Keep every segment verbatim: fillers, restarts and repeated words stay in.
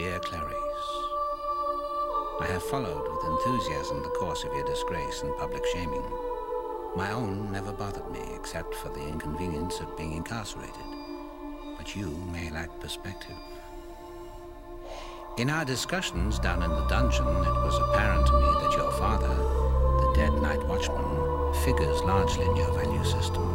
Dear Clarice, I have followed with enthusiasm the course of your disgrace and public shaming. My own never bothered me, except for the inconvenience of being incarcerated. But you may lack perspective. In our discussions down in the dungeon, it was apparent to me that your father, the dead night watchman, figures largely in your value system.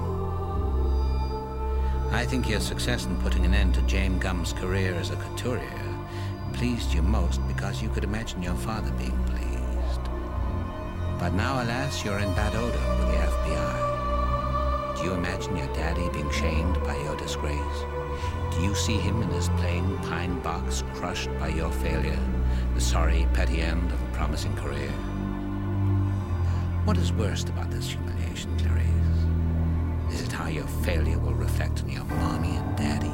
I think your success in putting an end to James Gumb's career as a couturier pleased you most because you could imagine your father being pleased. But now, alas, you're in bad odor with the F B I. Do you imagine your daddy being shamed by your disgrace? Do you see him in his plain pine box crushed by your failure, the sorry, petty end of a promising career? What is worst about this humiliation, Clarice? Is it how your failure will reflect on your mommy and daddy?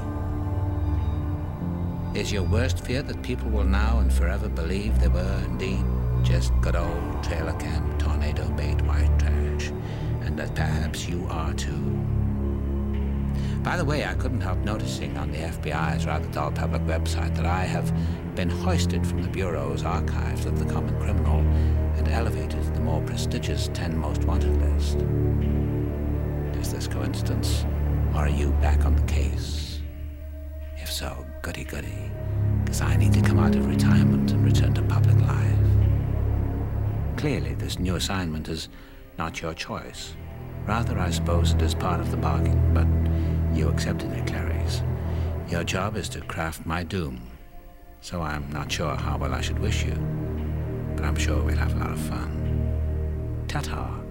Is your worst fear that people will now and forever believe they were indeed just good old trailer camp tornado bait white trash, and that perhaps you are too? By the way, I couldn't help noticing on the F B I's rather dull public website that I have been hoisted from the Bureau's archives of the common criminal and elevated to the more prestigious ten most wanted list. Is this coincidence, or are you back on the case? If so, goody goody, because I need to come out of retirement and return to public life. Clearly, this new assignment is not your choice. Rather, I suppose it is part of the bargain, but you accepted it, Clarice. Your job is to craft my doom, so I'm not sure how well I should wish you, but I'm sure we'll have a lot of fun. Ta-ta.